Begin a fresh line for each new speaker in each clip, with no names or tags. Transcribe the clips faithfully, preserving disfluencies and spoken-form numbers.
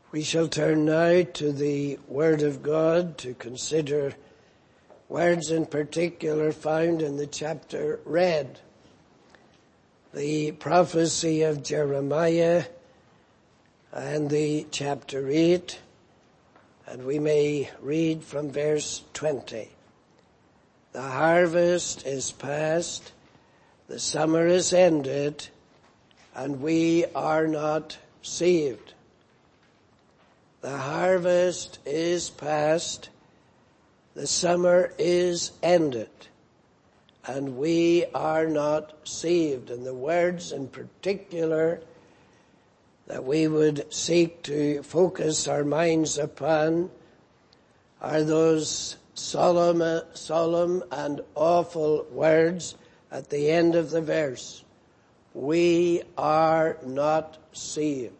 We shall turn now to the Word of God to consider words in particular found in the chapter read. The prophecy of Jeremiah and the chapter eight, and we may read from verse twenty. The harvest is past, the summer is ended, and we are not saved. The harvest is past, the summer is ended, and we are not saved. And the words in particular that we would seek to focus our minds upon are those solemn, solemn and awful words at the end of the verse. We are not saved.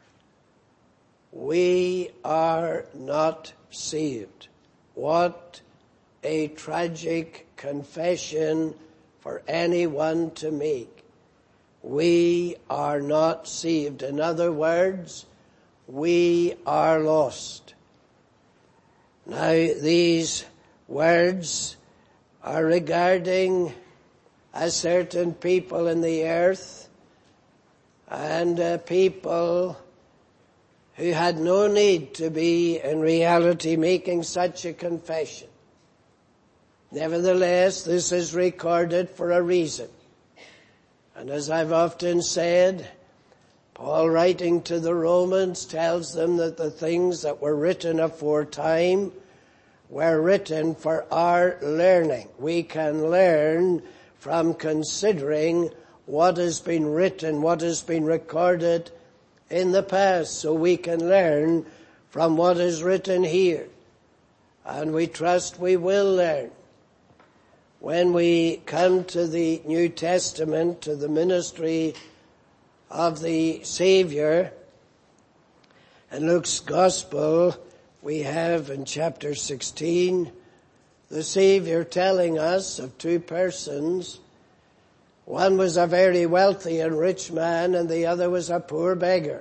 We are not saved. What a tragic confession for anyone to make. We are not saved. In other words, we are lost. Now, these words are regarding a certain people in the earth and a people who had no need to be in reality making such a confession. Nevertheless, this is recorded for a reason. And as I've often said, Paul writing to the Romans tells them that the things that were written aforetime were written for our learning. We can learn from considering what has been written, what has been recorded in the past, so we can learn from what is written here. And we trust we will learn. When we come to the New Testament, to the ministry of the Savior, in Luke's Gospel, we have in chapter sixteen, the Savior telling us of two persons. One was a very wealthy and rich man, and the other was a poor beggar.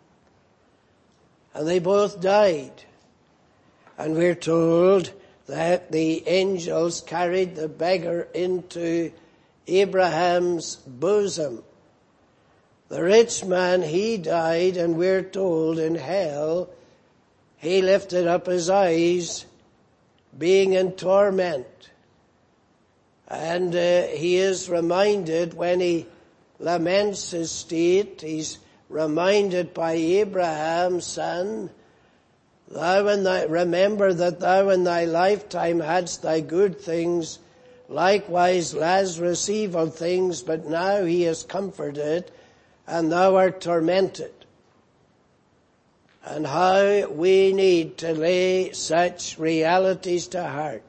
And they both died. And we're told that the angels carried the beggar into Abraham's bosom. The rich man, he died, and we're told in hell, he lifted up his eyes, being in torment. And uh, he is reminded when he laments his state, he's reminded by Abraham, son, thou in thy, remember that thou in thy lifetime hadst thy good things, likewise Lazarus evil things, but now he is comforted, and thou art tormented. And how we need to lay such realities to heart.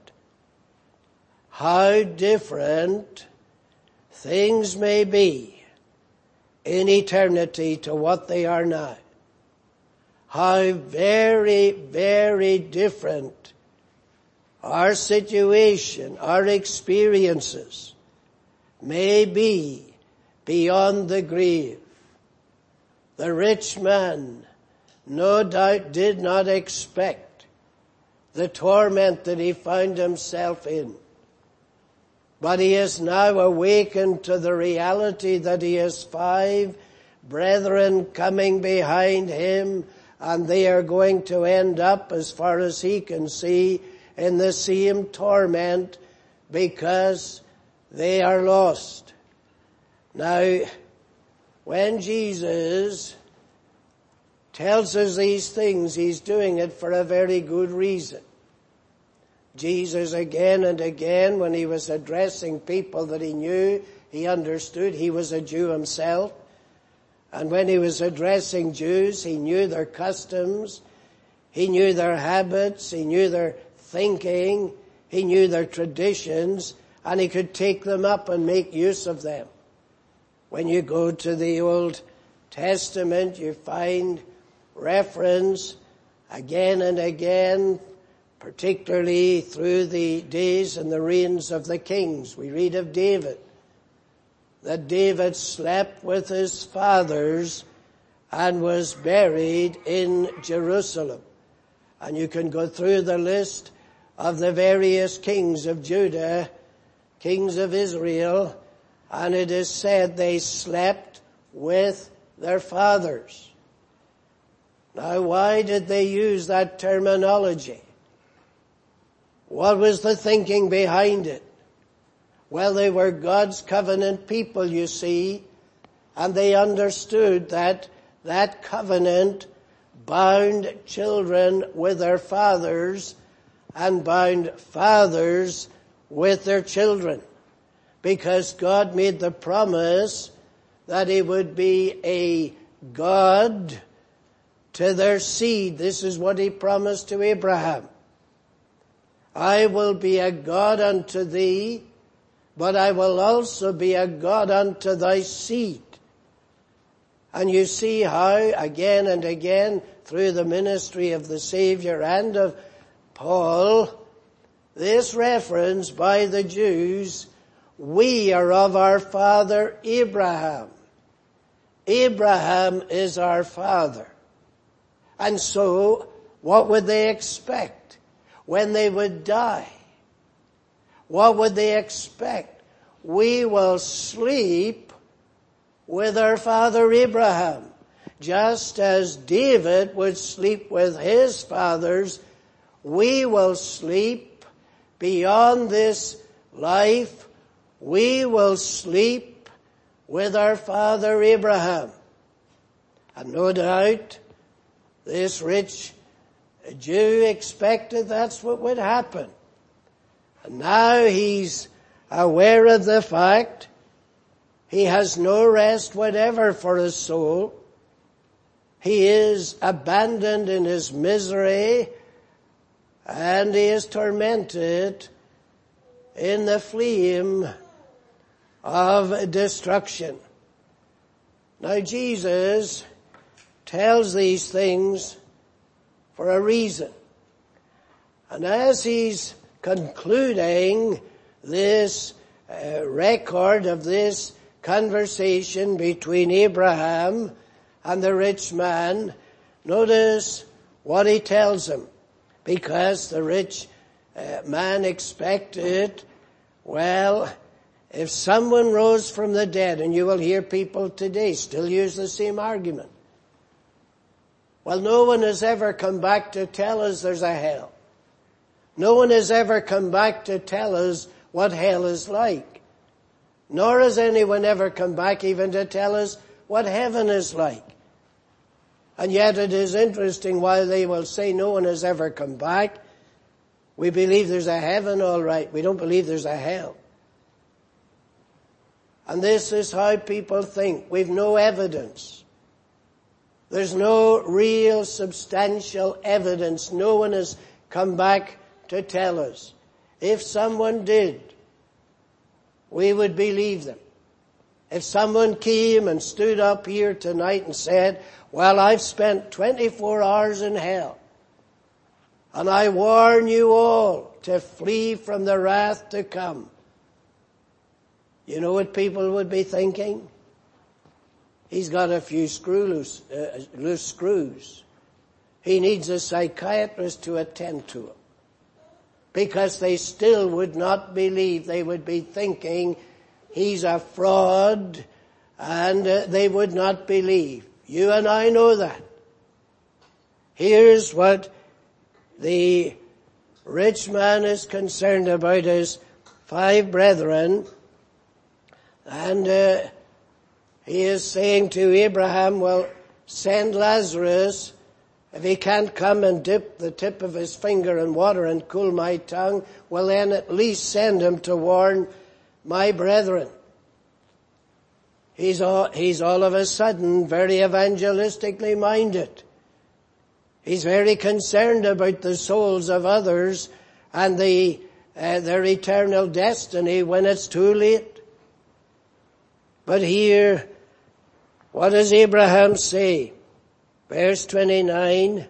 How different things may be in eternity to what they are now. How very, very different our situation, our experiences may be beyond the grave. The rich man no doubt did not expect the torment that he found himself in. But he is now awakened to the reality that he has five brethren coming behind him, and they are going to end up, as far as he can see, in the same torment because they are lost. Now, when Jesus tells us these things, he's doing it for a very good reason. Jesus again and again, when he was addressing people that he knew, he understood, he was a Jew himself. And when he was addressing Jews, he knew their customs, he knew their habits, he knew their thinking, he knew their traditions, and he could take them up and make use of them. When you go to the Old Testament, you find reference again and again, particularly through the days and the reigns of the kings. We read of David, that David slept with his fathers and was buried in Jerusalem. And you can go through the list of the various kings of Judah, kings of Israel, and it is said they slept with their fathers. Now, why did they use that terminology? What was the thinking behind it? Well, they were God's covenant people, you see, and they understood that that covenant bound children with their fathers and bound fathers with their children, because God made the promise that He would be a God to their seed. This is what He promised to Abraham. I will be a God unto thee, but I will also be a God unto thy seed. And you see how again and again through the ministry of the Savior and of Paul, this reference by the Jews, we are of our father Abraham. Abraham is our father. And so, what would they expect when they would die? What would they expect? We will sleep with our father Abraham, just as David would sleep with his fathers. We will sleep beyond this life. We will sleep with our father Abraham. And no doubt, this rich Jew expected that's what would happen. And now he's aware of the fact he has no rest whatever for his soul. He is abandoned in his misery, and he is tormented in the flame of destruction. Now Jesus tells these things for a reason. And as he's concluding this uh, record of this conversation between Abraham and the rich man, notice what he tells him. Because the rich uh, man expected, well, if someone rose from the dead, and you will hear people today still use the same argument. Well, no one has ever come back to tell us there's a hell. No one has ever come back to tell us what hell is like. Nor has anyone ever come back even to tell us what heaven is like. And yet it is interesting, while they will say no one has ever come back, we believe there's a heaven, all right. We don't believe there's a hell. And this is how people think. We've no evidence. There's no real substantial evidence. No one has come back to tell us. If someone did, we would believe them. If someone came and stood up here tonight and said, well, I've spent twenty-four hours in hell, and I warn you all to flee from the wrath to come. You know what people would be thinking? He's got a few screw loose, uh, loose screws. He needs a psychiatrist to attend to him. Because they still would not believe. They would be thinking he's a fraud, and uh, they would not believe. You and I know that. Here's what the rich man is concerned about: his five brethren. And uh, he is saying to Abraham, well, send Lazarus. If he can't come and dip the tip of his finger in water and cool my tongue, well then at least send him to warn my brethren. He's all, he's all of a sudden very evangelistically minded. He's very concerned about the souls of others and the, uh, their eternal destiny when it's too late. But here, what does Abraham say? Verse twenty-nine,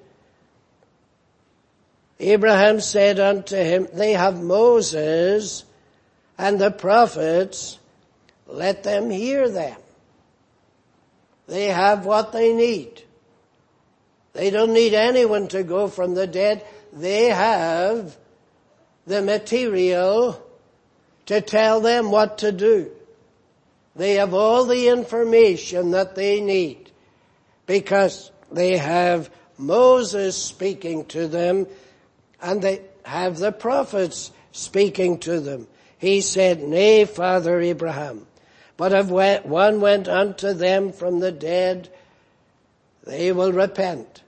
Abraham said unto him, they have Moses and the prophets, let them hear them. They have what they need. They don't need anyone to go from the dead. They have the material to tell them what to do. They have all the information that they need because they have Moses speaking to them and they have the prophets speaking to them. He said, "Nay, Father Abraham, but if one went unto them from the dead, they will repent."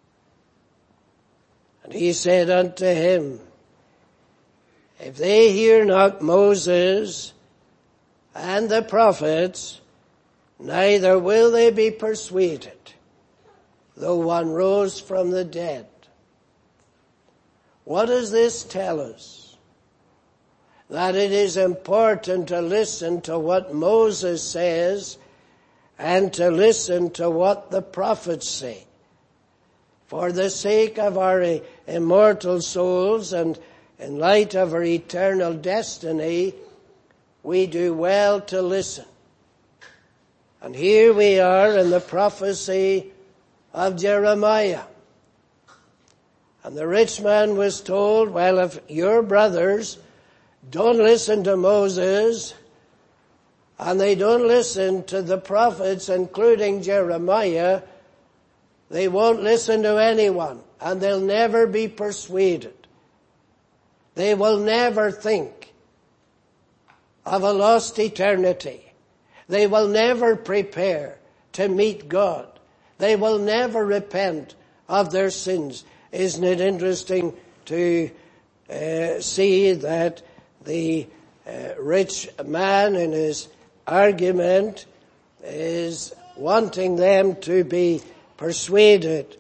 And he said unto him, "If they hear not Moses and the prophets, neither will they be persuaded, though one rose from the dead." What does this tell us? That it is important to listen to what Moses says and to listen to what the prophets say. For the sake of our immortal souls and in light of our eternal destiny, we do well to listen. And here we are in the prophecy of Jeremiah. And the rich man was told, well, if your brothers don't listen to Moses and they don't listen to the prophets, including Jeremiah, they won't listen to anyone and they'll never be persuaded. They will never think of a lost eternity. They will never prepare to meet God. They will never repent of their sins. Isn't it interesting to uh, see that the uh, rich man in his argument is wanting them to be persuaded.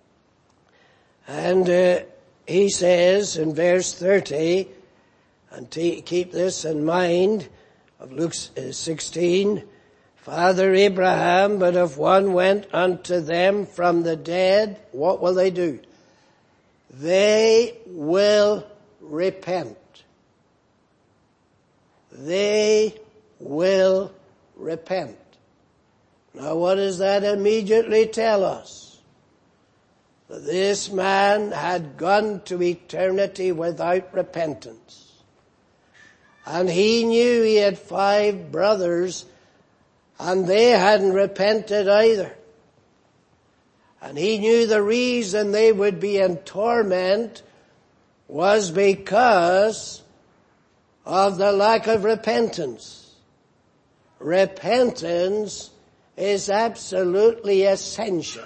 And uh, he says in verse thirty, and t- keep this in mind, of Luke sixteen, "Father Abraham, but if one went unto them from the dead," what will they do? "They will repent." They will repent. Now what does that immediately tell us? That this man had gone to eternity without repentance. And he knew he had five brothers and they hadn't repented either. And he knew the reason they would be in torment was because of the lack of repentance. Repentance is absolutely essential.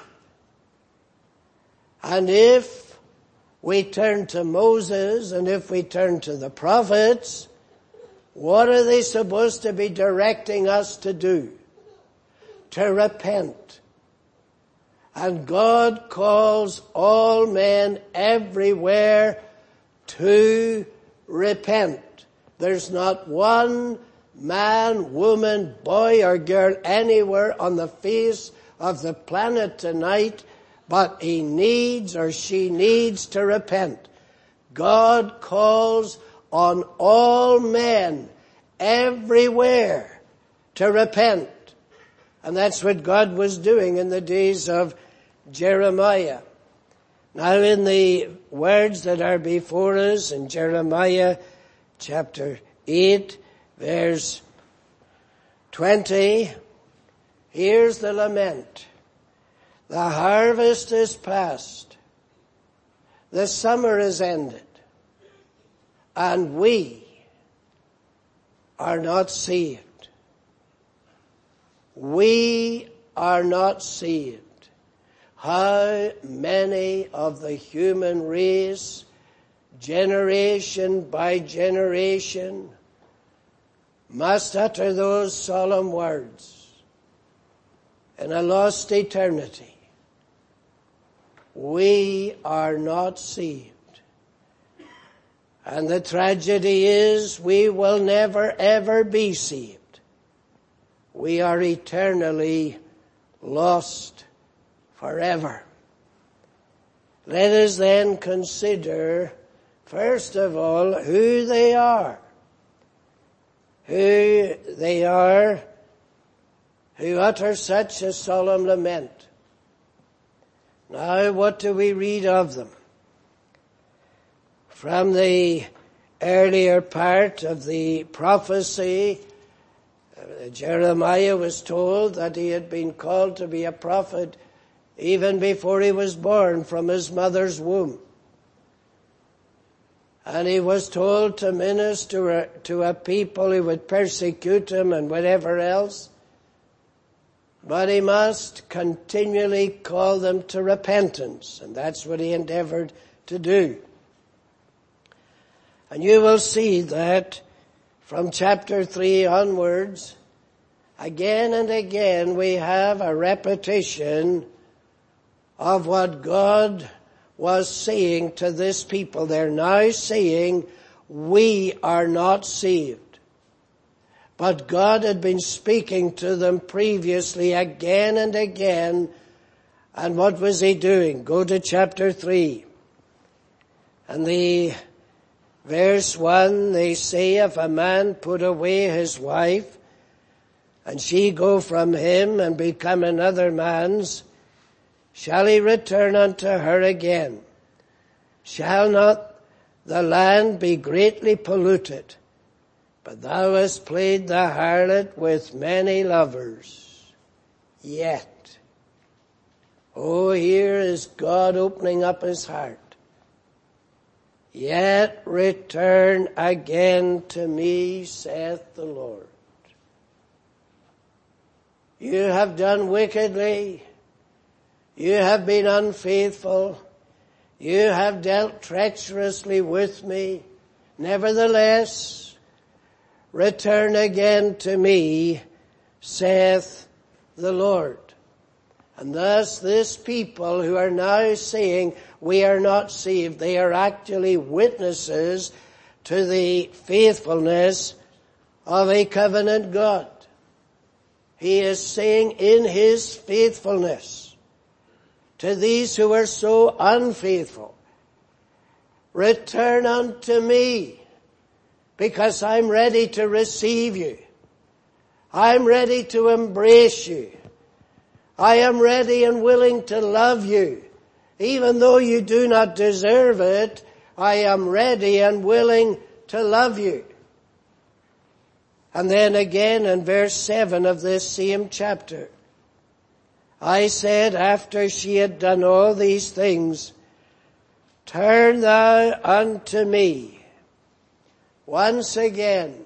And if we turn to Moses and if we turn to the prophets, what are they supposed to be directing us to do? To repent. And God calls all men everywhere to repent. There's not one man, woman, boy or girl anywhere on the face of the planet tonight, but he needs or she needs to repent. God calls on all men everywhere to repent. And that's what God was doing in the days of Jeremiah. Now in the words that are before us in Jeremiah chapter eight, verse twenty, here's the lament. The harvest is past. The summer is ended. And we are not saved. We are not saved. How many of the human race, generation by generation, must utter those solemn words in a lost eternity. We are not saved. And the tragedy is we will never ever be saved. We are eternally lost forever. Let us then consider, first of all, who they are. Who they are who utter such a solemn lament. Now, what do we read of them? From the earlier part of the prophecy, uh, Jeremiah was told that he had been called to be a prophet even before he was born from his mother's womb. And he was told to minister to a people who would persecute him and whatever else. But he must continually call them to repentance, and that's what he endeavored to do. And you will see that from chapter three onwards, again and again we have a repetition of what God was saying to this people. They're now saying, we are not saved. But God had been speaking to them previously again and again. And what was he doing? Go to chapter three. And the verse one, they say, if a man put away his wife, and she go from him and become another man's, shall he return unto her again? Shall not the land be greatly polluted? But thou hast played the harlot with many lovers. Yet, oh, here is God opening up his heart. Yet return again to me, saith the Lord. You have done wickedly. You have been unfaithful. You have dealt treacherously with me. Nevertheless, return again to me, saith the Lord. And thus this people who are now saying we are not saved, they are actually witnesses to the faithfulness of a covenant God. He is saying in his faithfulness to these who are so unfaithful, return unto me, because I'm ready to receive you. I'm ready to embrace you. I am ready and willing to love you. Even though you do not deserve it, I am ready and willing to love you. And then again in verse seven of this same chapter, I said after she had done all these things, turn thou unto me. Once again,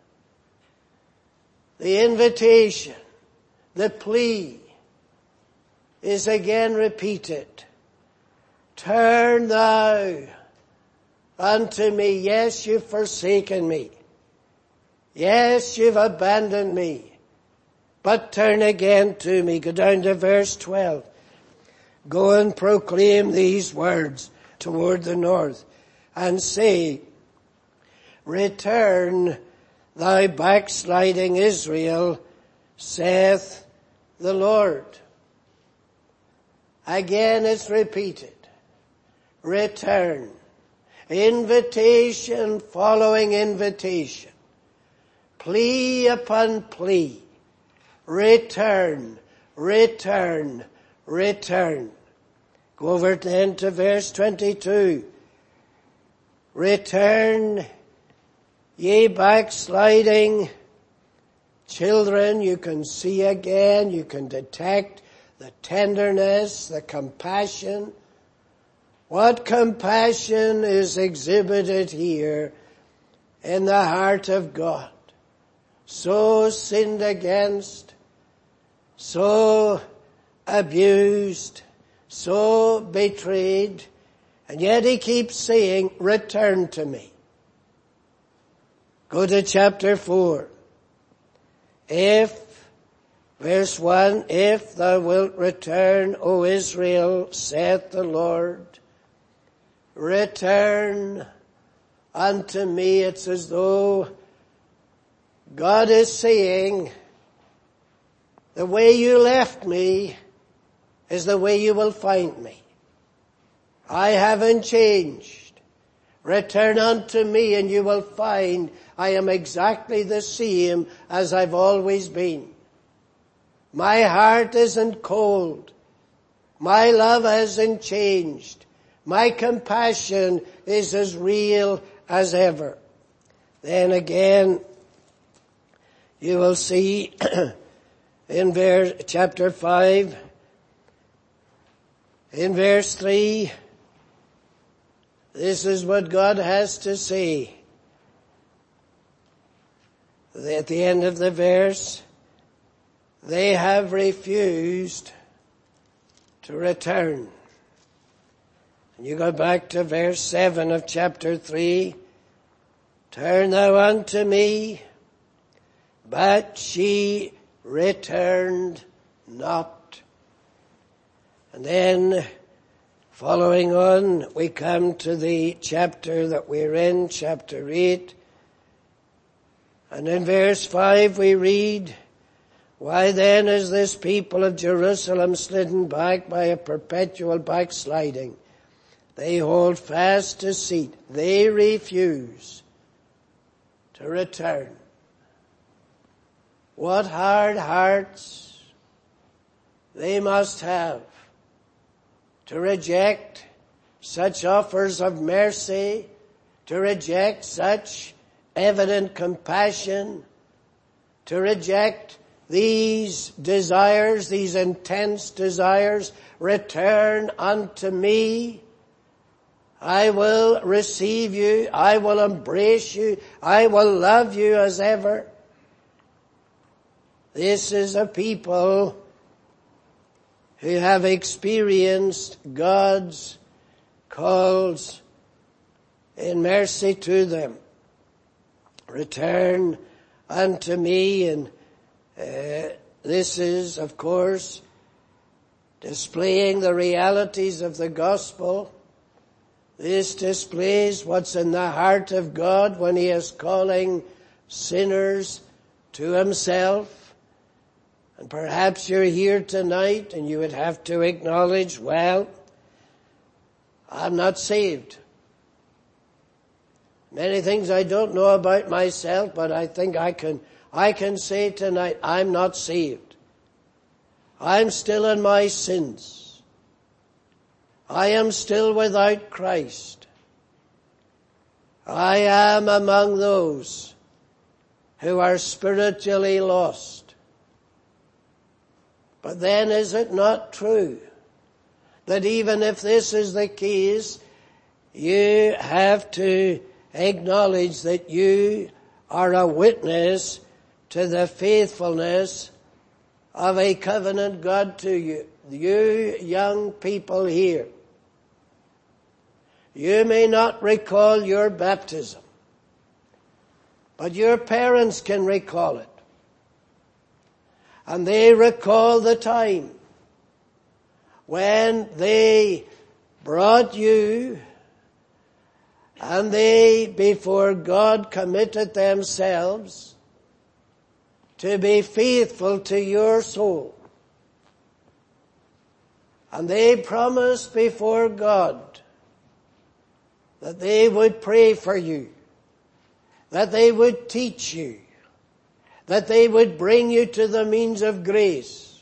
the invitation, the plea is again repeated. Turn thou unto me. Yes, you've forsaken me. Yes, you've abandoned me. But turn again to me. Go down to verse twelve. Go and proclaim these words toward the north and say, return, thou backsliding Israel, saith the Lord. Again it's repeated. Return. Invitation following invitation. Plea upon plea. Return, return, return. Go over then to verse twenty-two. Return, ye backsliding children. You can see again, you can detect the tenderness, the compassion. What compassion is exhibited here in the heart of God? So sinned against, so abused, so betrayed, and yet he keeps saying, return to me. Go to chapter four. If, verse one, if thou wilt return, O Israel, saith the Lord, return unto me. It's as though God is saying, the way you left me is the way you will find me. I haven't changed. Return unto me and you will find I am exactly the same as I've always been. My heart isn't cold. My love hasn't changed. My compassion is as real as ever. Then again, you will see in verse, chapter five, in verse three, this is what God has to say. At the end of the verse, they have refused to return. And you go back to verse seven of chapter three. Turn thou unto me, but she returned not. And then, following on, we come to the chapter that we're in, chapter eight. And in verse five we read, why then is this people of Jerusalem slidden back by a perpetual backsliding? They hold fast deceit. They refuse to return. What hard hearts they must have to reject such offers of mercy, to reject such evident compassion, to reject these desires, these intense desires. Return unto me. I will receive you. I will embrace you. I will love you as ever. This is a people who have experienced God's calls in mercy to them. Return unto me. And uh, this is, of course, displaying the realities of the gospel. This displays what's in the heart of God when He is calling sinners to Himself. And perhaps you're here tonight and you would have to acknowledge, well, I'm not saved. Many things I don't know about myself, but I think I can, I can say tonight, I'm not saved. I'm still in my sins. I am still without Christ. I am among those who are spiritually lost. But then is it not true that even if this is the case, you have to acknowledge that you are a witness to the faithfulness of a covenant God to you? You young people here, you may not recall your baptism, but your parents can recall it. And they recall the time when they brought you and they, before God, committed themselves to be faithful to your soul. And they promised before God that they would pray for you, that they would teach you, that they would bring you to the means of grace.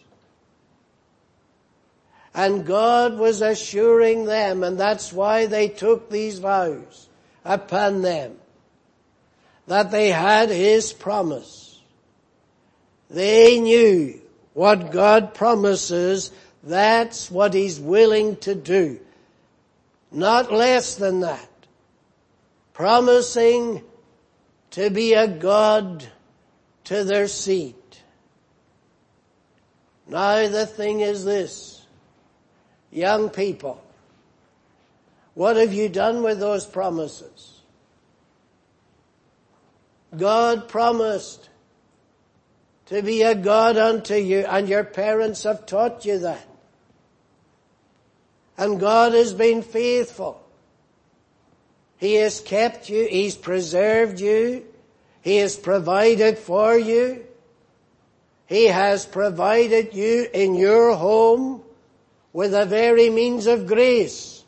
And God was assuring them, and that's why they took these vows upon them, that they had His promise. They knew what God promises, that's what He's willing to do. Not less than that. Promising to be a God to their seed. Now the thing is this, young people, what have you done with those promises? God promised to be a God unto you, and your parents have taught you that. And God has been faithful. He has kept you. He's preserved you. He has provided for you. He has provided you in your home with the very means of grace.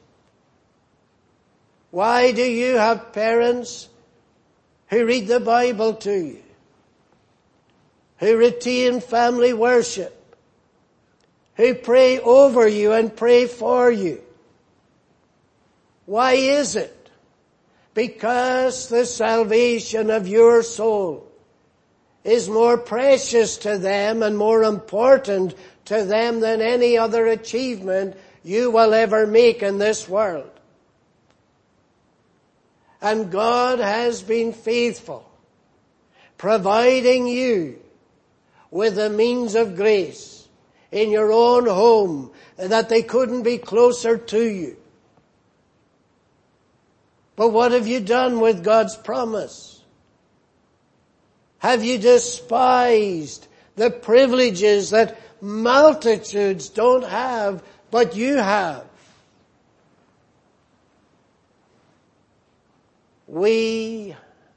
Why do you have parents who read the Bible to you, who retain family worship, who pray over you and pray for you. Why is it? Because the salvation of your soul is more precious to them and more important to them than any other achievement you will ever make in this world. And God has been faithful, providing you with the means of grace in your own home, that they couldn't be closer to you. But what have you done with God's promise? Have you despised the privileges that multitudes don't have, but you have? We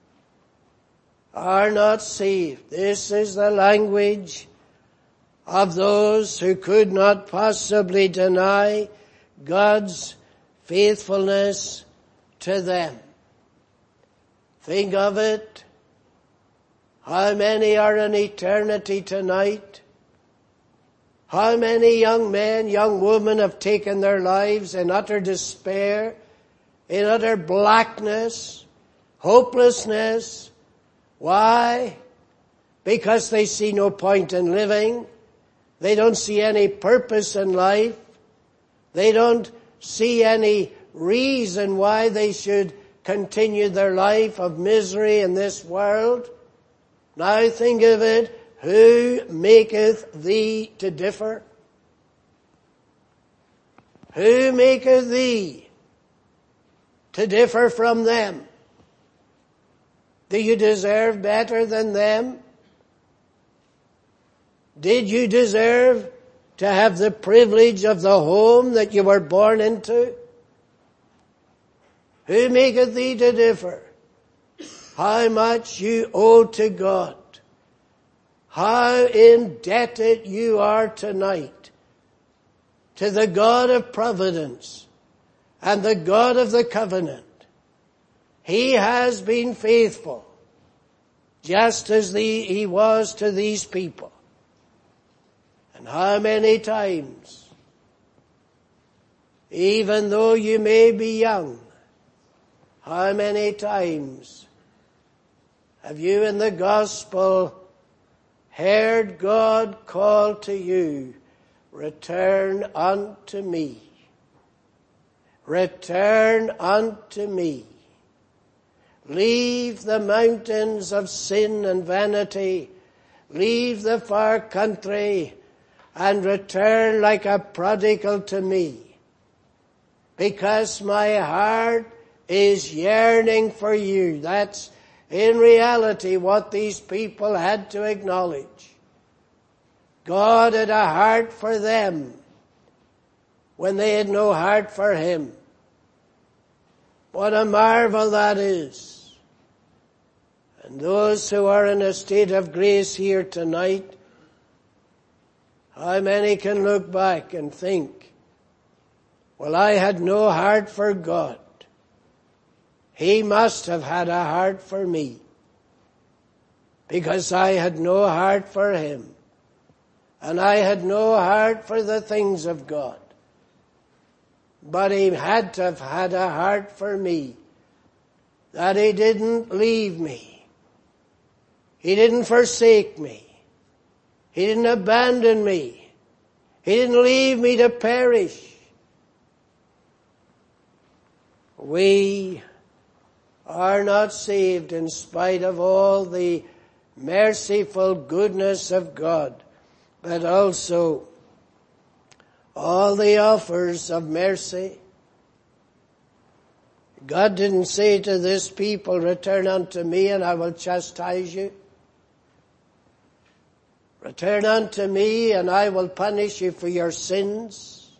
are not saved. This is the language of those who could not possibly deny God's faithfulness to them. Think of it. How many are in eternity tonight? How many young men, young women have taken their lives in utter despair, in utter blackness, hopelessness? Why? Because they see no point in living. They don't see any purpose in life. They don't see any reason why they should continue their life of misery in this world. Now think of it. Who maketh thee to differ? Who maketh thee to differ from them? Do you deserve better than them? Did you deserve to have the privilege of the home that you were born into? Who maketh thee to differ? How much you owe to God. How indebted you are tonight to the God of providence and the God of the covenant. He has been faithful, just as the, he was to these people. And how many times, even though you may be young, how many times have you in the gospel heard God call to you, return unto me. Return unto me. Leave the mountains of sin and vanity. Leave the far country and return like a prodigal to me. Because my heart is yearning for you. That's in reality what these people had to acknowledge. God had a heart for them when they had no heart for Him. What a marvel that is. And those who are in a state of grace here tonight, how many can look back and think, well, I had no heart for God. He must have had a heart for me, because I had no heart for Him, and I had no heart for the things of God. But He had to have had a heart for me, that He didn't leave me. He didn't forsake me. He didn't abandon me. He didn't leave me to perish. We are not saved in spite of all the merciful goodness of God, but also all the offers of mercy. God didn't say to this people, return unto me and I will chastise you. Return unto me and I will punish you for your sins.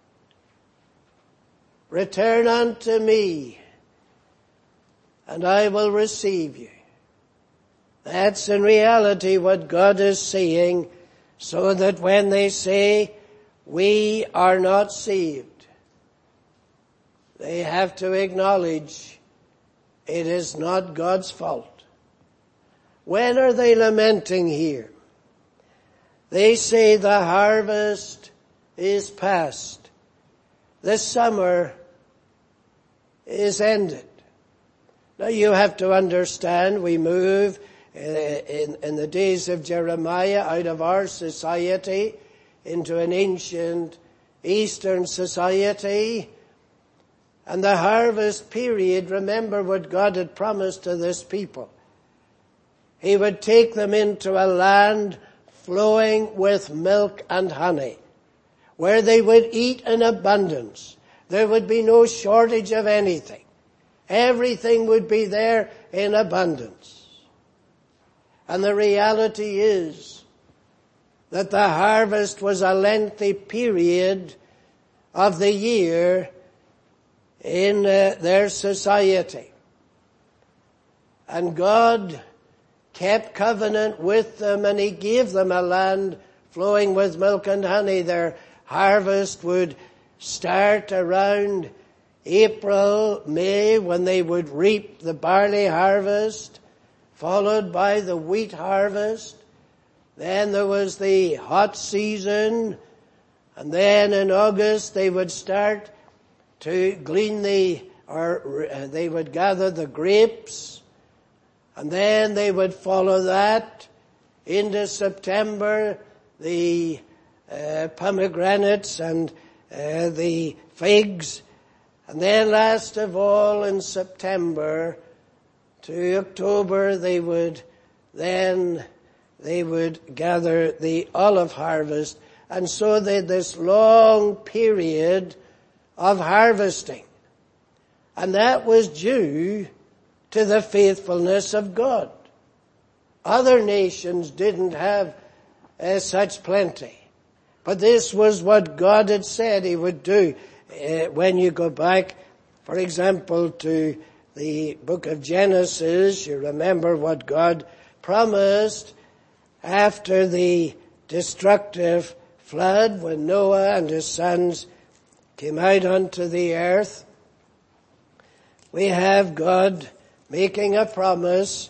Return unto me and I will receive you. That's in reality what God is saying, so that when they say, we are not saved, they have to acknowledge it is not God's fault. When are they lamenting here? They say the harvest is past. The summer is ended. Now you have to understand, we move in, in, in the days of Jeremiah out of our society into an ancient Eastern society. And the harvest period, remember what God had promised to this people. He would take them into a land flowing with milk and honey, where they would eat in abundance. There would be no shortage of anything. Everything would be there in abundance. And the reality is that the harvest was a lengthy period of the year in uh, their society. And God kept covenant with them, and He gave them a land flowing with milk and honey. Their harvest would start around April, May, when they would reap the barley harvest, followed by the wheat harvest. Then there was the hot season, and then in August they would start to glean the, or uh, they would gather the grapes, and then they would follow that into September, the uh, pomegranates and uh, the figs, and then last of all in September to October they would then they would gather the olive harvest, and so they had this long period of harvesting. And that was due to the faithfulness of God. Other nations didn't have uh, such plenty. But this was what God had said He would do. Uh, when you go back, for example, to the book of Genesis, you remember what God promised after the destructive flood, when Noah and his sons came out onto the earth. We have God making a promise,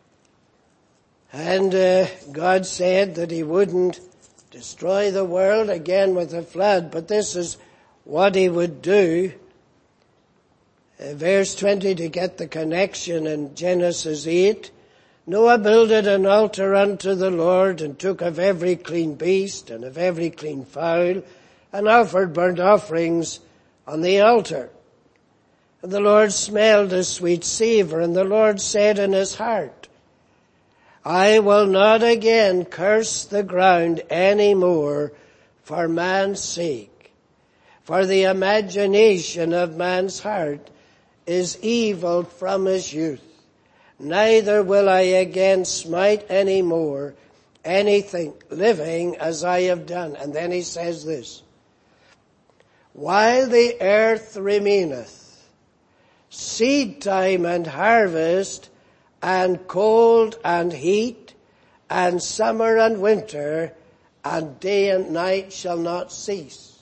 and uh, God said that He wouldn't destroy the world again with a flood, but this is what He would do. Uh, verse twenty, to get the connection in Genesis eight. Noah builded an altar unto the Lord, and took of every clean beast and of every clean fowl, and offered burnt offerings on the altar. And the Lord smelled a sweet savour, and the Lord said in His heart, I will not again curse the ground any more for man's sake, for the imagination of man's heart is evil from his youth. Neither will I again smite any more anything living as I have done. And then He says this, while the earth remaineth, seed time and harvest, and cold and heat, and summer and winter, and day and night shall not cease.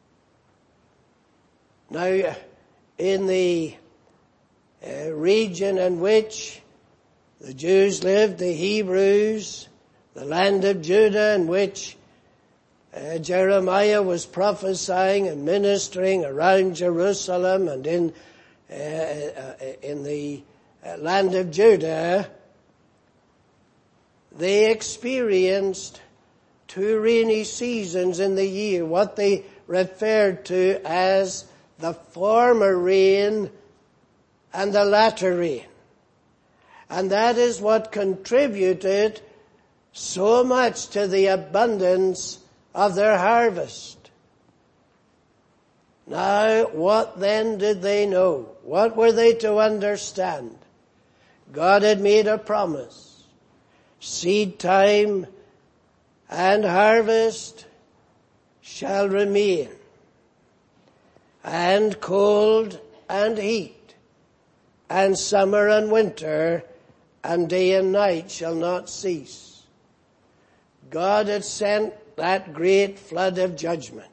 Now, in the uh, region in which the Jews lived, the Hebrews, the land of Judah, in which uh, Jeremiah was prophesying and ministering around Jerusalem, and in uh, uh, in the uh, land of Judah, they experienced two rainy seasons in the year, what they referred to as the former rain and the latter rain. And that is what contributed so much to the abundance of their harvest. Now, what then did they know? What were they to understand? God had made a promise. Seed time and harvest shall remain, and cold and heat, and summer and winter, and day and night shall not cease. God had sent that great flood of judgment.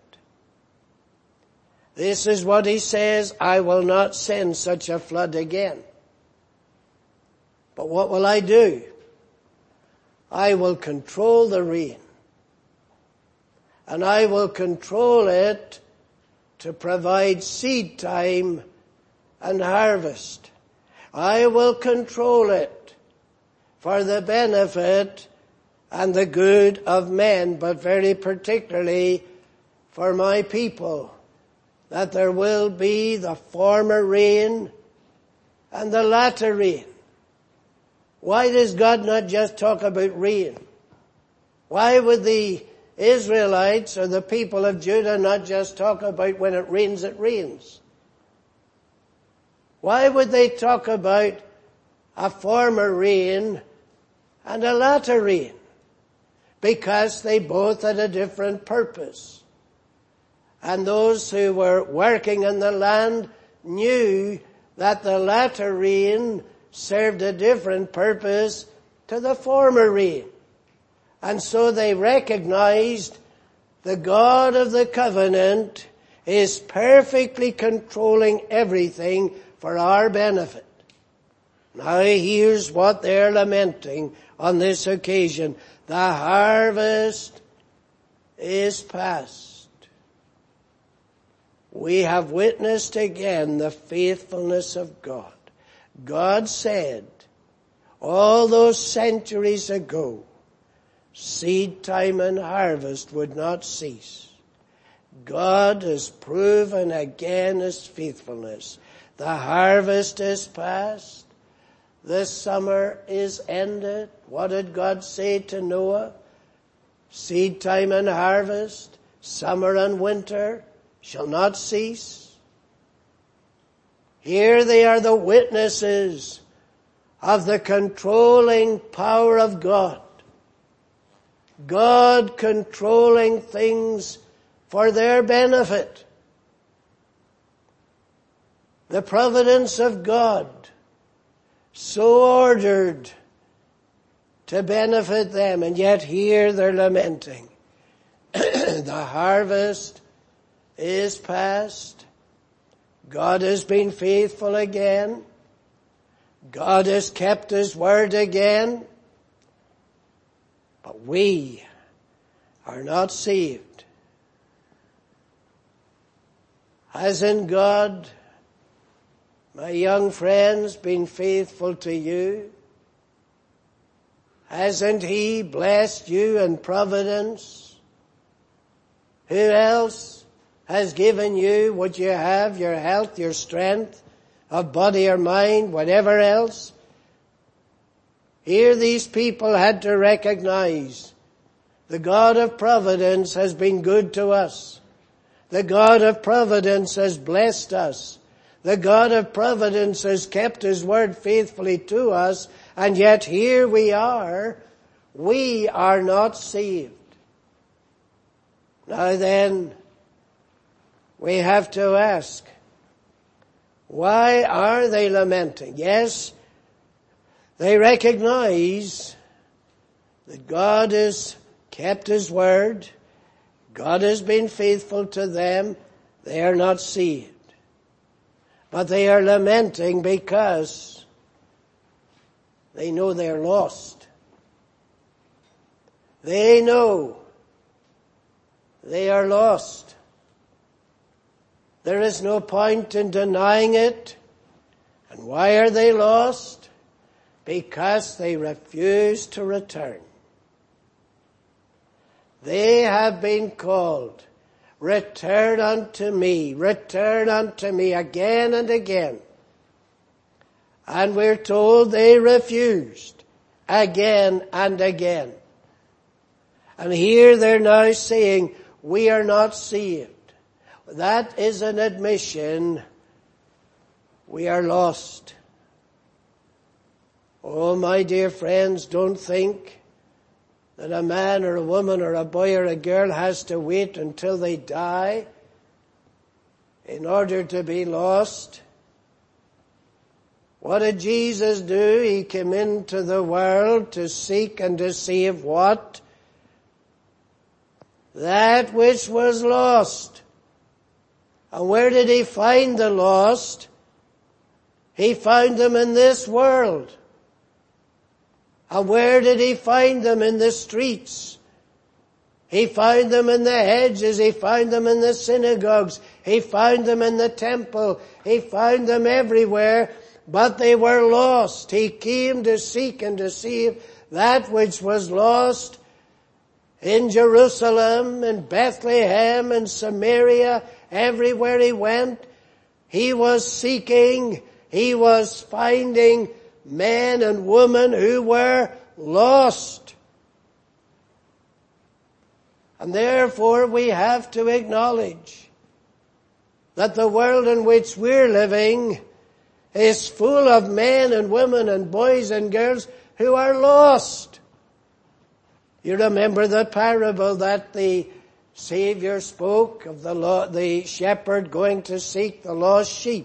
This is what He says, I will not send such a flood again. But what will I do? I will control the rain. and I will control it to provide seed time and harvest. I will control it for the benefit and the good of men, but very particularly for my people, that there will be the former rain and the latter rain. Why does God not just talk about rain? Why would the Israelites or the people of Judah not just talk about when it rains, it rains? Why would they talk about a former rain and a latter rain? Because they both had a different purpose. And those who were working in the land knew that the latter rain served a different purpose to the former rain. And so they recognized the God of the covenant is perfectly controlling everything for our benefit. Now here's what they're lamenting on this occasion. The harvest is past. We have witnessed again the faithfulness of God. God said all those centuries ago, seed time and harvest would not cease. God has proven again his faithfulness. The harvest is past. The summer is ended. What did God say to Noah? Seed time and harvest, summer and winter shall not cease. Here they are, the witnesses of the controlling power of God. God controlling things for their benefit. The providence of God so ordered to benefit them, and yet here they're lamenting. The harvest is past. God has been faithful again. God has kept his word again. But we are not saved. Hasn't God, my young friends, been faithful to you? Hasn't he blessed you in providence? Who else has given you what you have, your health, your strength of body or mind, whatever else? Here these people had to recognize the God of providence has been good to us. The God of providence has blessed us. The God of providence has kept his word faithfully to us, and yet here we are. We are not saved. Now then, we have to ask, why are they lamenting? Yes, they recognize that God has kept his word. God has been faithful to them. They are not saved. But they are lamenting because they know they are lost. They know they are lost. There is no point in denying it. And why are they lost? Because they refuse to return. They have been called, return unto me, return unto me again and again. And we're told they refused again and again. And here they're now saying, we are not saved. That is an admission we are lost. Oh, my dear friends, don't think that a man or a woman or a boy or a girl has to wait until they die in order to be lost. What did Jesus do? He came into the world to seek and to save what? That which was lost. And where did he find the lost? He found them in this world. And where did he find them? In the streets, He found them in the hedges. He found them in the synagogues. He found them in the temple. He found them everywhere, but they were lost. He came to seek and to save that which was lost in Jerusalem, in Bethlehem, in Samaria, everywhere he went. He was seeking, he was finding men and women who were lost. And therefore we have to acknowledge that the world in which we're living is full of men and women and boys and girls who are lost. You remember the parable that the Savior spoke of the, lo- the shepherd going to seek the lost sheep.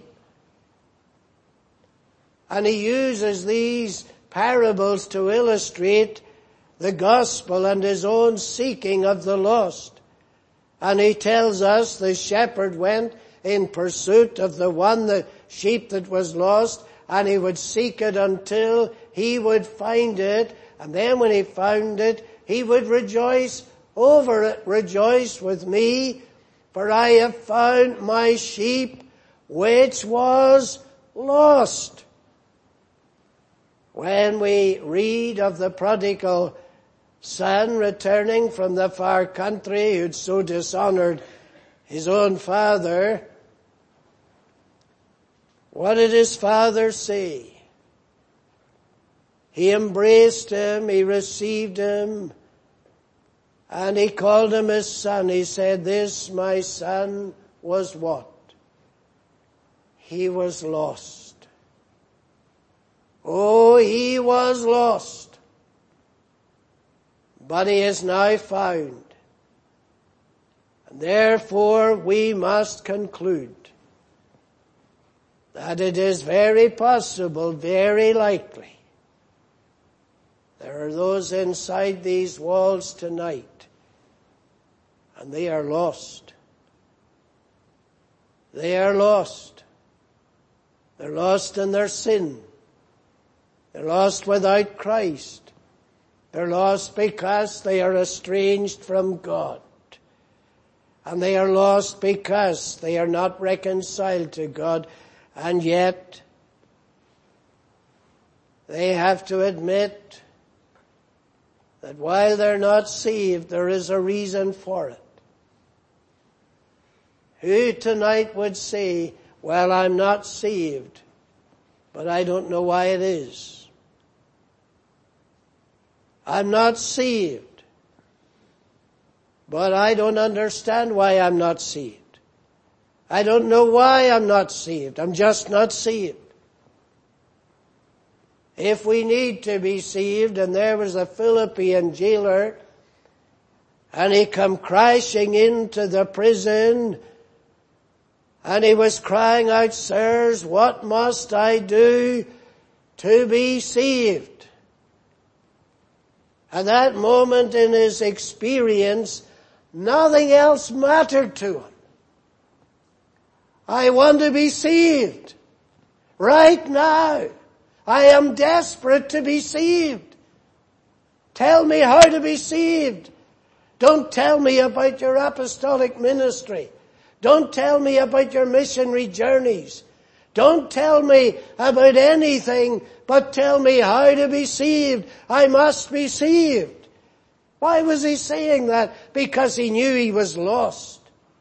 And he uses these parables to illustrate the gospel and his own seeking of the lost. And he tells us the shepherd went in pursuit of the one, the sheep that was lost, and he would seek it until he would find it. And then when he found it, he would rejoice over it. Rejoice with me, for I have found my sheep which was lost. When we read of the prodigal son returning from the far country who'd so dishonored his own father, what did his father say? He embraced him, he received him, and he called him his son. He said, this, my son, was what? He was lost. Oh, he was lost. But he is now found. And therefore we must conclude that it is very possible, very likely, there are those inside these walls tonight, and they are lost. They are lost. They're lost in their sin. They're lost without Christ. They're lost because they are estranged from God. And they are lost because they are not reconciled to God. And yet, they have to admit that while they're not saved, there is a reason for it. Who tonight would say, well, I'm not saved, but I don't know why it is. I'm not saved, but I don't understand why I'm not saved. I don't know why I'm not saved. I'm just not saved. If we need to be saved, and there was a Philippian jailer, and he come crashing into the prison, and he was crying out, sirs, what must I do to be saved? At that moment in his experience, nothing else mattered to him. I want to be saved right now. I am desperate to be saved. Tell me how to be saved. Don't tell me about your apostolic ministry. Don't tell me about your missionary journeys. Don't tell me about anything, but tell me how to be saved. I must be saved. Why was he saying that? Because he knew he was lost.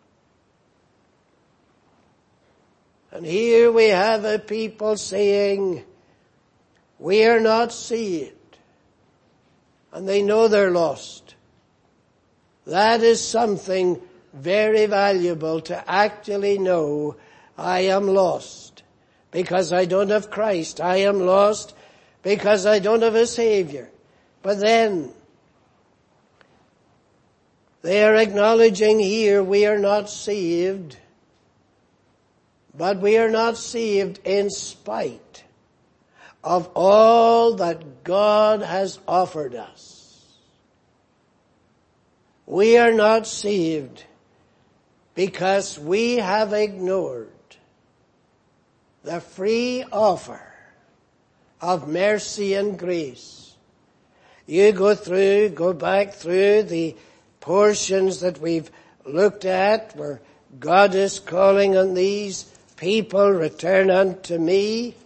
And here we have a people saying, we are not saved. And they know they're lost. That is something very valuable, to actually know I am lost because I don't have Christ. I am lost because I don't have a Savior. But then they are acknowledging here we are not saved, but we are not saved in spite of all that God has offered us. We are not saved because we have ignored the free offer of mercy and grace. You go through, go back through the portions that we've looked at where God is calling on these people, return unto me.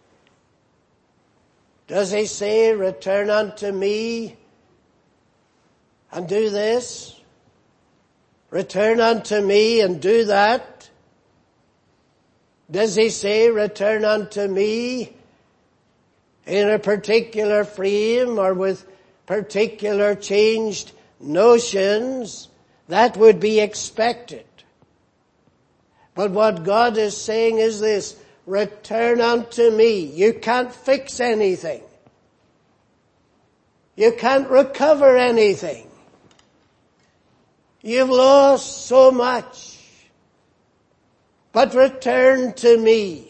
Does he say, return unto me and do this? Return unto me and do that? Does he say, return unto me in a particular frame or with particular changed notions? That would be expected. But what God is saying is this, return unto me. You can't fix anything. You can't recover anything. You've lost so much. But return to me.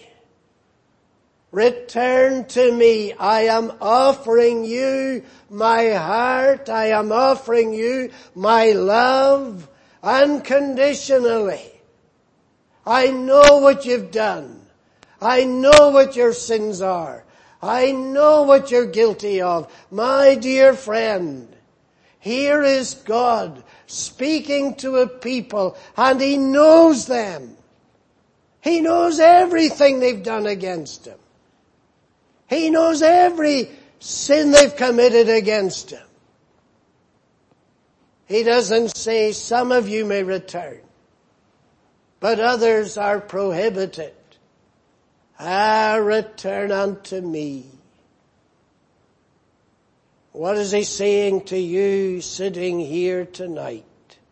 Return to me. I am offering you my heart. I am offering you my love unconditionally. I know what you've done. I know what your sins are. I know what you're guilty of. My dear friend, here is God speaking to a people, and he knows them. He knows everything they've done against him. He knows every sin they've committed against him. He doesn't say, some of you may return, but others are prohibited. Ah, return unto me. What is he saying to you sitting here tonight?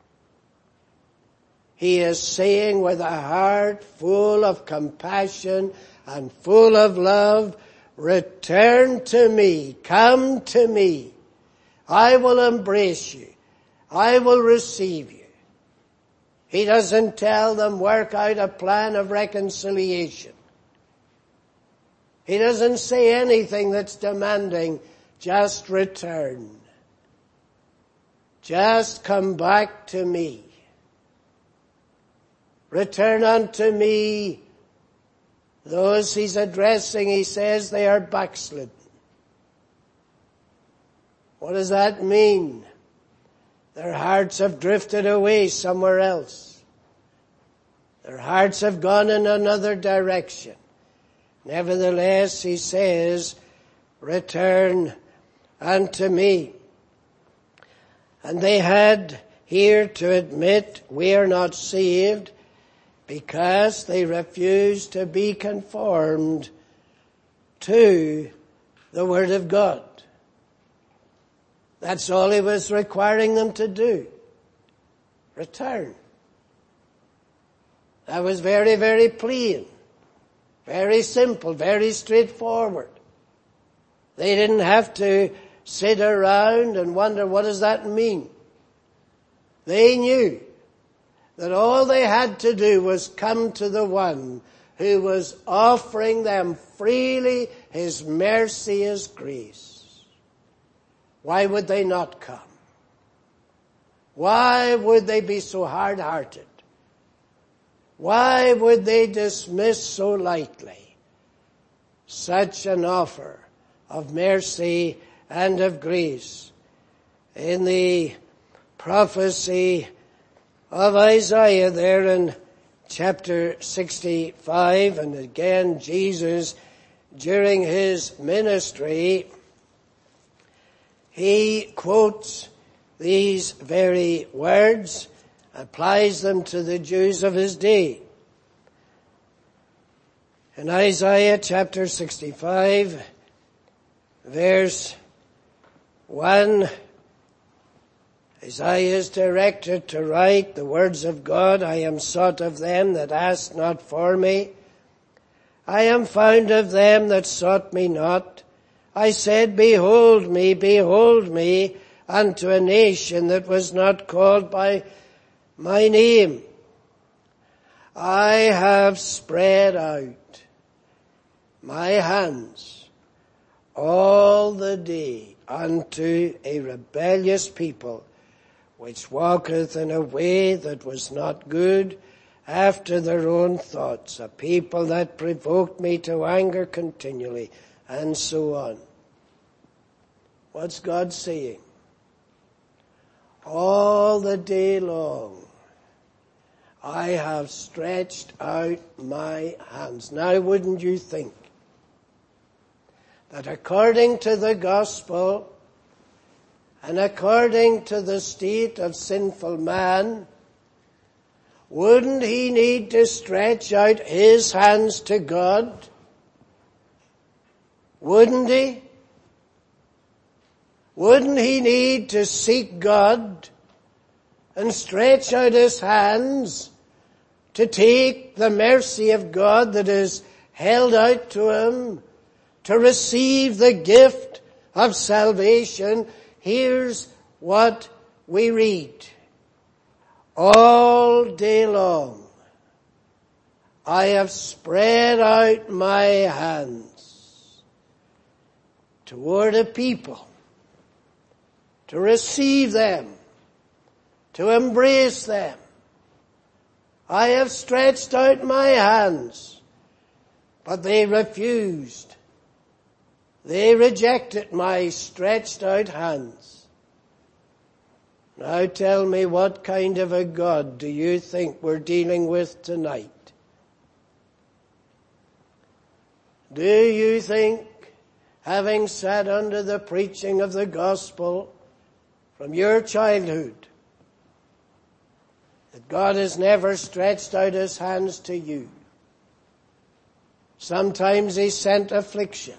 He is saying with a heart full of compassion and full of love, return to me, come to me. I will embrace you. I will receive you. He doesn't tell them work out a plan of reconciliation. He doesn't say anything that's demanding, just return. Just come back to me. Return unto me. Those he's addressing, he says they are backslidden. What does that mean? Their hearts have drifted away somewhere else. Their hearts have gone in another direction. Nevertheless, he says, return unto me. And they had here to admit we are not saved because they refused to be conformed to the Word of God. That's all he was requiring them to do. Return. That was very, very plain. Very simple, very straightforward. They didn't have to sit around and wonder, what does that mean? They knew that all they had to do was come to the one who was offering them freely his mercy, his grace. Why would they not come? Why would they be so hard-hearted? Why would they dismiss so lightly such an offer of mercy and of grace? In the prophecy of Isaiah there in chapter sixty-five, and again Jesus during his ministry, he quotes these very words, applies them to the Jews of his day. In Isaiah chapter sixty-five, verse one, Isaiah is directed to write the words of God, I am sought of them that asked not for me. I am found of them that sought me not. I said, behold me, behold me, unto a nation that was not called by my name. I have spread out my hands all the day unto a rebellious people, which walketh in a way that was not good, after their own thoughts, a people that provoked me to anger continually, and so on. What's God saying? all the day long I have stretched out my hands. Now wouldn't you think that according to the gospel and according to the state of sinful man, wouldn't he need to stretch out his hands to God? Wouldn't he? Wouldn't he need to seek God and stretch out his hands to take the mercy of God that is held out to him, to receive the gift of salvation? Here's what we read. All day long I have spread out my hands toward a people, to receive them, to embrace them. I have stretched out my hands, but they refused. They rejected my stretched out hands. Now tell me, what kind of a God do you think we're dealing with tonight? Do you think, having sat under the preaching of the gospel from your childhood, that God has never stretched out his hands to you? Sometimes he sent affliction.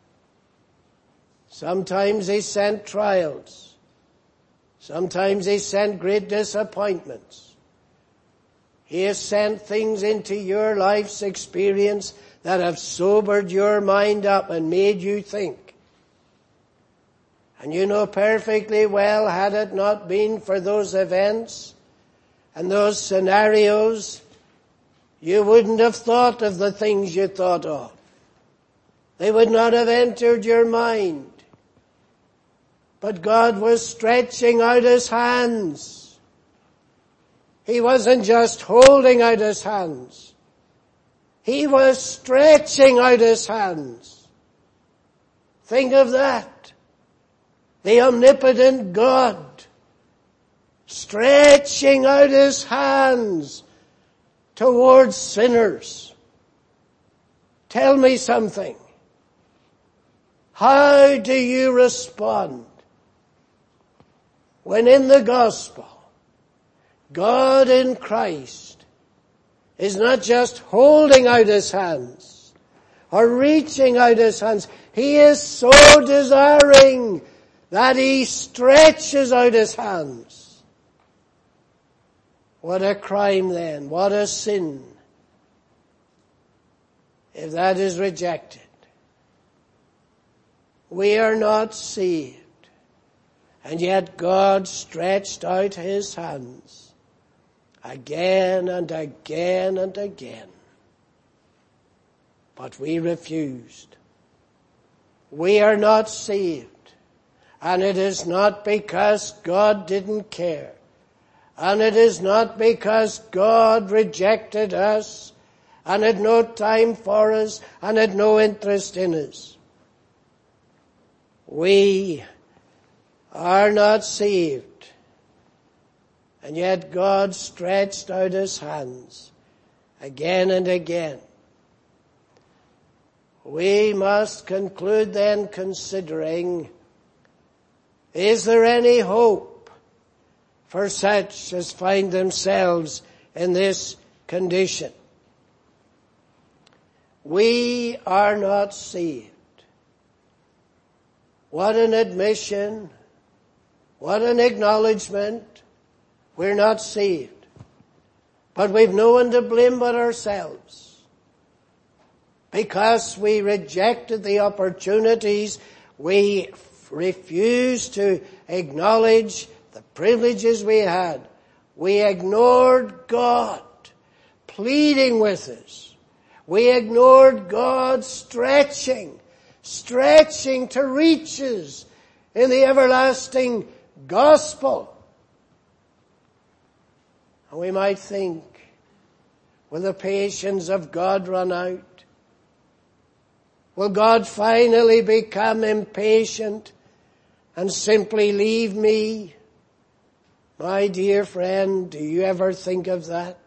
Sometimes he sent trials. Sometimes he sent great disappointments. He has sent things into your life's experience that have sobered your mind up and made you think. And you know perfectly well, had it not been for those events and those scenarios, you wouldn't have thought of the things you thought of. They would not have entered your mind. But God was stretching out his hands. He wasn't just holding out his hands. He was stretching out his hands. Think of that. The omnipotent God stretching out his hands towards sinners. Tell me something. How do you respond when in the gospel, God in Christ is not just holding out his hands or reaching out his hands. He is so desiring that he stretches out his hands. What a crime then, what a sin, if that is rejected. We are not saved. And yet God stretched out his hands again and again and again. But we refused. We are not saved. And it is not because God didn't care. And it is not because God rejected us and had no time for us and had no interest in us. We are not saved. And yet God stretched out his hands again and again. We must conclude then considering, is there any hope for such as find themselves in this condition? We are not saved. What an admission. What an acknowledgement. We're not saved. But we've no one to blame but ourselves. Because we rejected the opportunities, we refused to acknowledge the privileges we had. We ignored God pleading with us. We ignored God stretching, stretching to reach us in the everlasting gospel. And we might think, will the patience of God run out? Will God finally become impatient and simply leave me? My dear friend, do you ever think of that?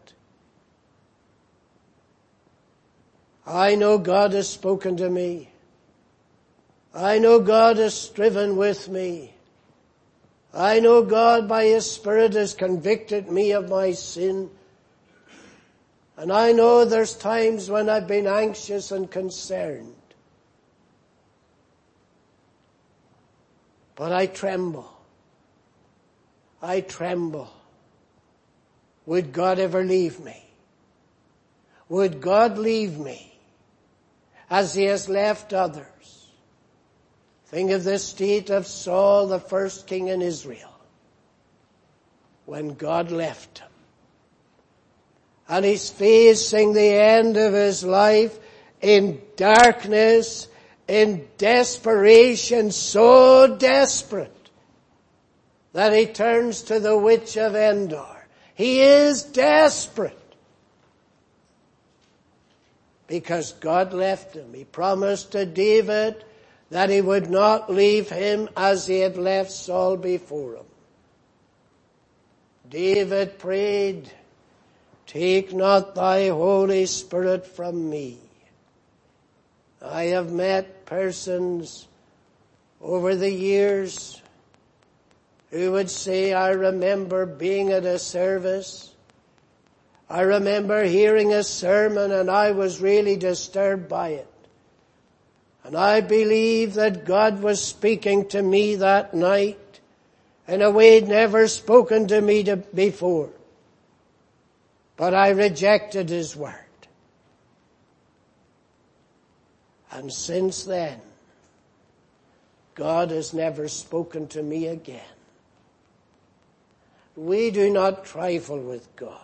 I know God has spoken to me. I know God has striven with me. I know God by His Spirit has convicted me of my sin. And I know there's times when I've been anxious and concerned. But I tremble. I tremble. Would God ever leave me? Would God leave me as He has left others? Think of the state of Saul, the first king in Israel, when God left him. And he's facing the end of his life in darkness, in desperation, so desperate that he turns to the witch of Endor. He is desperate because God left him. He promised to David that He would not leave him as He had left Saul before him. David prayed, "Take not Thy Holy Spirit from me." I have met persons over the years who would say, "I remember being at a service. I remember hearing a sermon and I was really disturbed by it. And I believe that God was speaking to me that night in a way He'd never spoken to me to before. But I rejected His word. And since then, God has never spoken to me again." We do not trifle with God.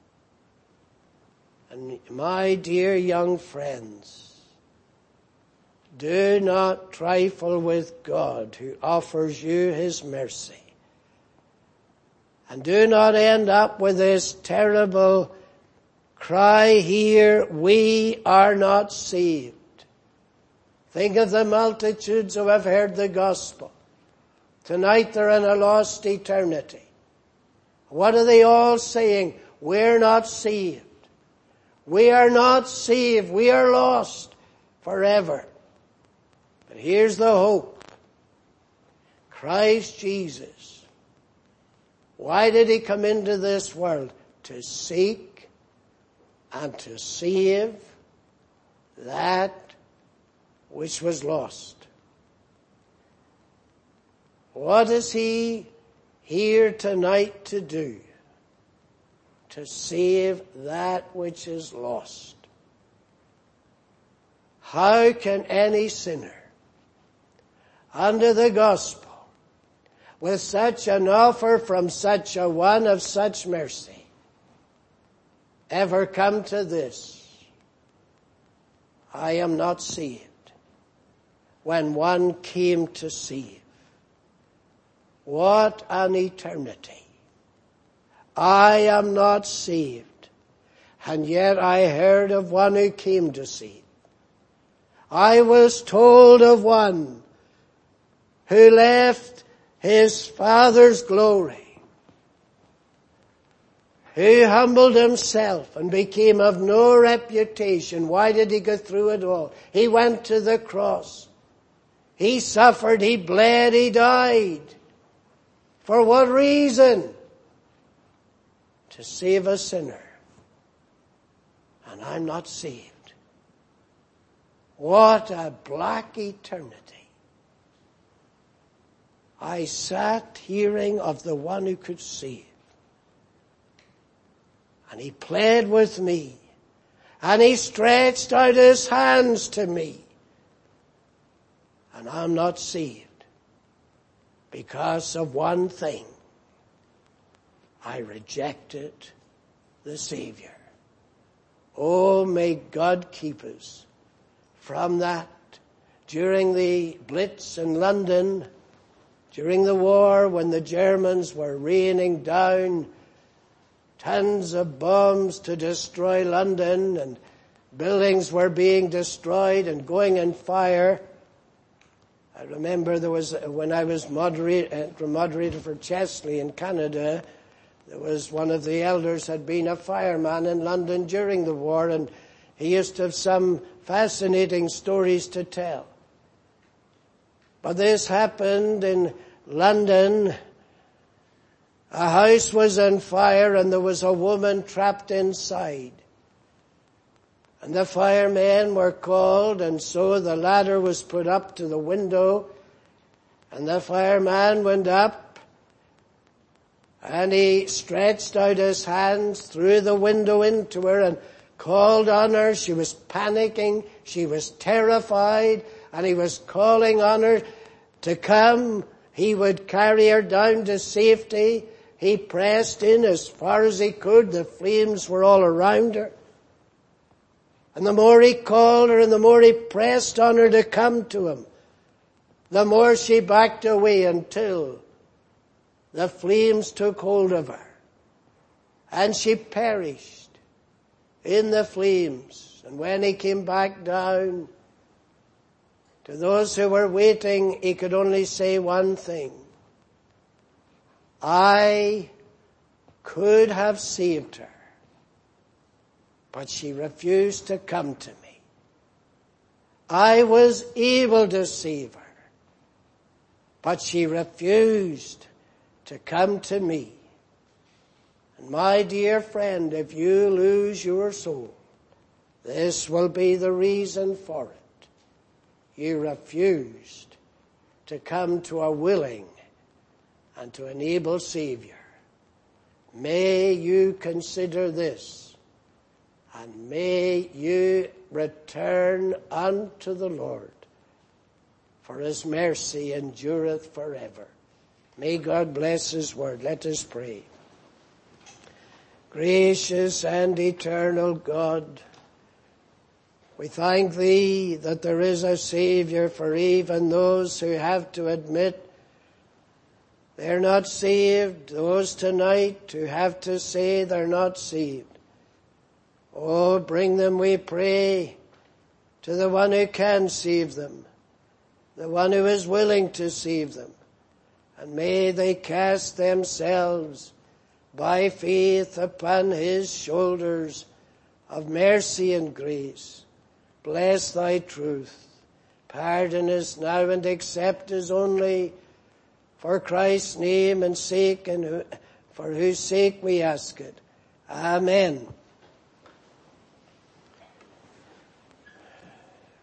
And my dear young friends, do not trifle with God who offers you His mercy. And do not end up with this terrible cry here, "We are not saved." Think of the multitudes who have heard the gospel. Tonight they're in a lost eternity. What are they all saying? "We're not saved. We are not saved. We are lost forever." But here's the hope. Christ Jesus. Why did He come into this world? To seek and to save that which was lost. What is He here tonight to do? To save that which is lost. How can any sinner under the gospel, with such an offer from such a one of such mercy, ever come to this? "I am not saved," when one came to save. What an eternity. I am not saved, and yet I heard of one who came to save. I was told of one who left his Father's glory, who humbled Himself and became of no reputation. Why did He go through it all? He went to the cross. He suffered, He bled, He died. For what reason? To save a sinner. And I'm not saved. What a black eternity. I sat hearing of the one who could save. And He pled with me. And He stretched out His hands to me. And I'm not saved. Because of one thing. I rejected the Savior. Oh, may God keep us from that. During the Blitz in London, during the war, when the Germans were raining down tons of bombs to destroy London, and buildings were being destroyed and going in fire, I remember there was, when I was moderator, moderator for Chesley in Canada, there was one of the elders had been a fireman in London during the war, and he used to have some fascinating stories to tell. But this happened in London. A house was on fire and there was a woman trapped inside. And the firemen were called, and so the ladder was put up to the window, and the fireman went up and he stretched out his hands through the window into her and called on her. She was panicking. She was terrified, and he was calling on her to come. He would carry her down to safety. He pressed in as far as he could. The flames were all around her. And the more he called her and the more he pressed on her to come to him, the more she backed away until the flames took hold of her. And she perished in the flames. And when he came back down, to those who were waiting, he could only say one thing. I could have saved her, but she refused to come to me. I was able to save her, but she refused to come to me. And my dear friend, if you lose your soul, this will be the reason for it. You refused to come to a willing and to an able Savior. May you consider this, and may you return unto the Lord, for his mercy endureth forever. May God bless his word. Let us pray. Gracious and eternal God, we thank thee that there is a Savior for even those who have to admit they're not saved, those tonight who have to say they're not saved. Oh, bring them, we pray, to the one who can save them, the one who is willing to save them. And may they cast themselves by faith upon his shoulders of mercy and grace. Bless thy truth. Pardon us now and accept us only for Christ's name and sake, and for whose sake we ask it. Amen.